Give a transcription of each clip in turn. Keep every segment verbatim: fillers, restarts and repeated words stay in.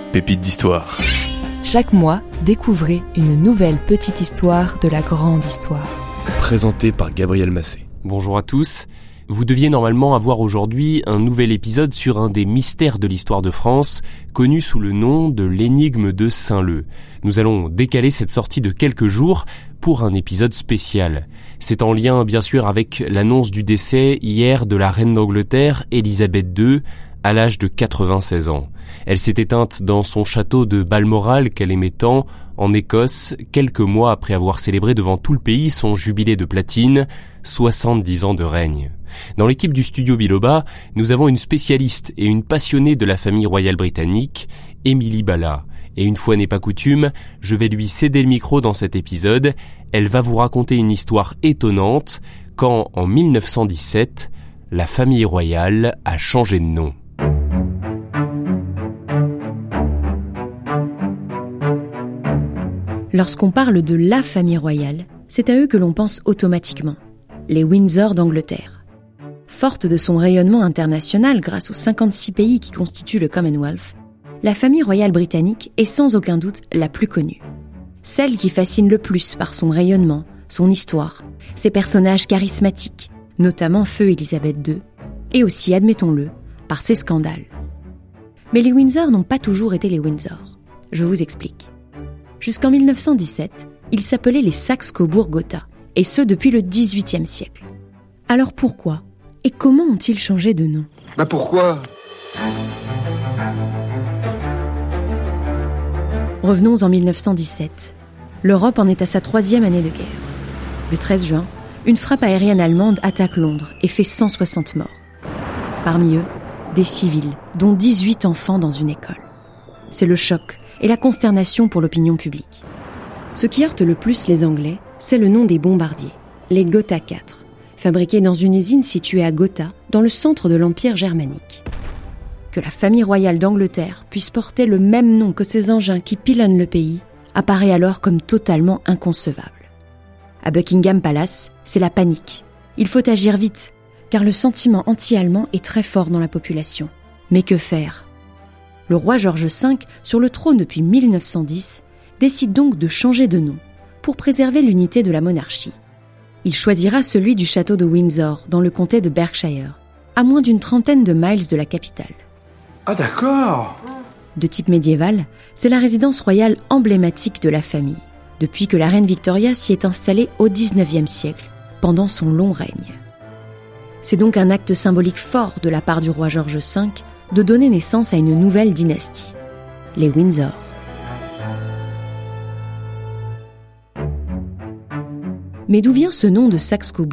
pépites d'histoire. Chaque mois, découvrez une nouvelle petite histoire de la grande histoire. Présentée par Gabriel Massé. Bonjour à tous. Vous deviez normalement avoir aujourd'hui un nouvel épisode sur un des mystères de l'histoire de France, connu sous le nom de l'énigme de Saint-Leu. Nous allons décaler cette sortie de quelques jours pour un épisode spécial. C'est en lien bien sûr avec l'annonce du décès hier de la reine d'Angleterre, Élisabeth deux, à l'âge de quatre-vingt-seize ans. Elle s'est éteinte dans son château de Balmoral qu'elle aimait tant, en Écosse, quelques mois après avoir célébré devant tout le pays son jubilé de platine, soixante-dix ans de règne. Dans l'équipe du studio Biloba, nous avons une spécialiste et une passionnée de la famille royale britannique, Émilie Balla. Et une fois n'est pas coutume, je vais lui céder le micro dans cet épisode. Elle va vous raconter une histoire étonnante quand, en mille neuf cent dix-sept, la famille royale a changé de nom. Lorsqu'on parle de la famille royale, c'est à eux que l'on pense automatiquement, les Windsor d'Angleterre. Forte de son rayonnement international grâce aux cinquante-six pays qui constituent le Commonwealth, la famille royale britannique est sans aucun doute la plus connue. Celle qui fascine le plus par son rayonnement, son histoire, ses personnages charismatiques, notamment Feu Élisabeth deux, et aussi, admettons-le, par ses scandales. Mais les Windsor n'ont pas toujours été les Windsor. Je vous explique. Jusqu'en mille neuf cent dix-sept, ils s'appelaient les Saxe-Cobourg-Gotha, et ce depuis le dix-huitième siècle. Alors pourquoi et comment ont-ils changé de nom ? Bah pourquoi ? Revenons en mille neuf cent dix-sept. L'Europe en est à sa troisième année de guerre. Le treize juin, une frappe aérienne allemande attaque Londres et fait cent soixante morts. Parmi eux, des civils, dont dix-huit enfants dans une école. C'est le choc et la consternation pour l'opinion publique. Ce qui heurte le plus les Anglais, c'est le nom des bombardiers, les Gotha quatre, fabriqués dans une usine située à Gotha, dans le centre de l'Empire germanique. Que la famille royale d'Angleterre puisse porter le même nom que ces engins qui pilonnent le pays, apparaît alors comme totalement inconcevable. À Buckingham Palace, c'est la panique. Il faut agir vite, car le sentiment anti-allemand est très fort dans la population. Mais que faire ? Le roi George cinq, sur le trône depuis mille neuf cent dix, décide donc de changer de nom pour préserver l'unité de la monarchie. Il choisira celui du château de Windsor, dans le comté de Berkshire, à moins d'une trentaine de miles de la capitale. Ah d'accord ! De type médiéval, c'est la résidence royale emblématique de la famille, depuis que la reine Victoria s'y est installée au dix-neuvième siècle, pendant son long règne. C'est donc un acte symbolique fort de la part du roi George cinq de donner naissance à une nouvelle dynastie, les Windsor. Mais d'où vient ce nom de Saxe-Cobourg-Gotha ?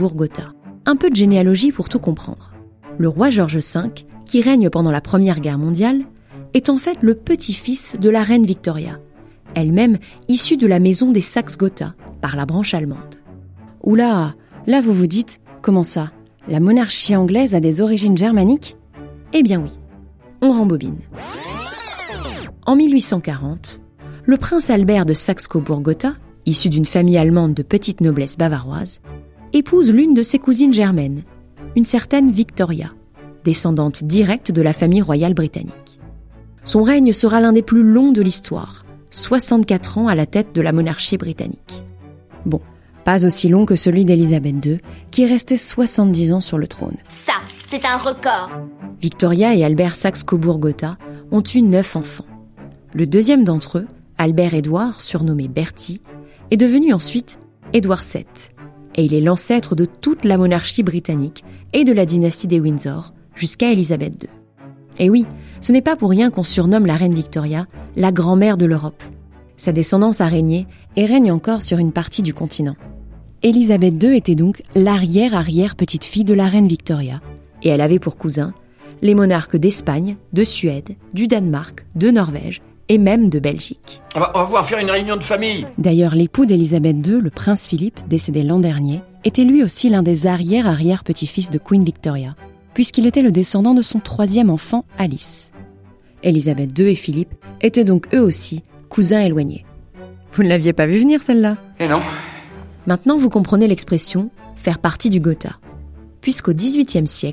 Un peu de généalogie pour tout comprendre. Le roi George cinq, qui règne pendant la Première Guerre mondiale, est en fait le petit-fils de la reine Victoria, elle-même issue de la maison des Saxe-Gotha, par la branche allemande. Oula, là vous vous dites, comment ça ? La monarchie anglaise a des origines germaniques ? Eh bien oui, on rembobine. En mille huit cent quarante, le prince Albert de Saxe-Cobourg-Gotha, issu d'une famille allemande de petite noblesse bavaroise, épouse l'une de ses cousines germaines, une certaine Victoria, descendante directe de la famille royale britannique. Son règne sera l'un des plus longs de l'histoire, soixante-quatre ans à la tête de la monarchie britannique. Bon, pas aussi long que celui d'Élisabeth deux, qui est restée soixante-dix ans sur le trône. Ça, c'est un record. Victoria et Albert Saxe-Cobourg-Gotha ont eu neuf enfants. Le deuxième d'entre eux, Albert-Édouard, surnommé Bertie, est devenu ensuite Édouard sept. Et il est l'ancêtre de toute la monarchie britannique et de la dynastie des Windsor, jusqu'à Élisabeth deux. Et oui, ce n'est pas pour rien qu'on surnomme la reine Victoria la grand-mère de l'Europe. Sa descendance a régné et règne encore sur une partie du continent. Élisabeth deux était donc l'arrière-arrière-petite-fille de la reine Victoria, et elle avait pour cousins les monarques d'Espagne, de Suède, du Danemark, de Norvège et même de Belgique. On va, on va pouvoir faire une réunion de famille. D'ailleurs, l'époux d'Élisabeth deux, le prince Philippe, décédé l'an dernier, était lui aussi l'un des arrière-arrière-petits-fils de Queen Victoria, puisqu'il était le descendant de son troisième enfant, Alice. Élisabeth deux et Philippe étaient donc eux aussi cousins éloignés. Vous ne l'aviez pas vu venir, celle-là ? Eh non. Maintenant, vous comprenez l'expression « faire partie du Gotha », puisqu'au dix-huitième siècle,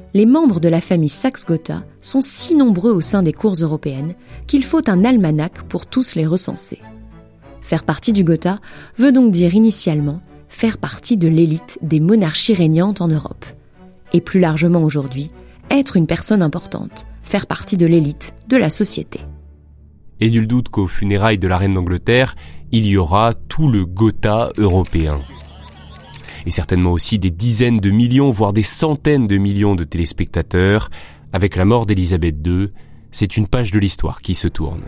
les membres de la famille Saxe-Gotha sont si nombreux au sein des cours européennes qu'il faut un almanach pour tous les recenser. Faire partie du Gotha veut donc dire initialement faire partie de l'élite des monarchies régnantes en Europe. Et plus largement aujourd'hui, être une personne importante, faire partie de l'élite de la société. Et nul doute qu'aux funérailles de la reine d'Angleterre, il y aura tout le Gotha européen. Et certainement aussi des dizaines de millions, voire des centaines de millions de téléspectateurs. Avec la mort d'Élisabeth deux, c'est une page de l'histoire qui se tourne.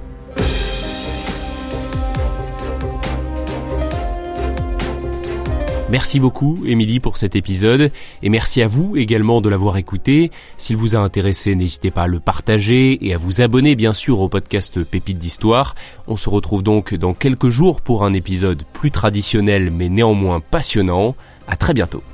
Merci beaucoup, Émilie, pour cet épisode, et merci à vous également de l'avoir écouté. S'il vous a intéressé, n'hésitez pas à le partager et à vous abonner, bien sûr, au podcast Pépites d'Histoire. On se retrouve donc dans quelques jours pour un épisode plus traditionnel, mais néanmoins passionnant. À très bientôt.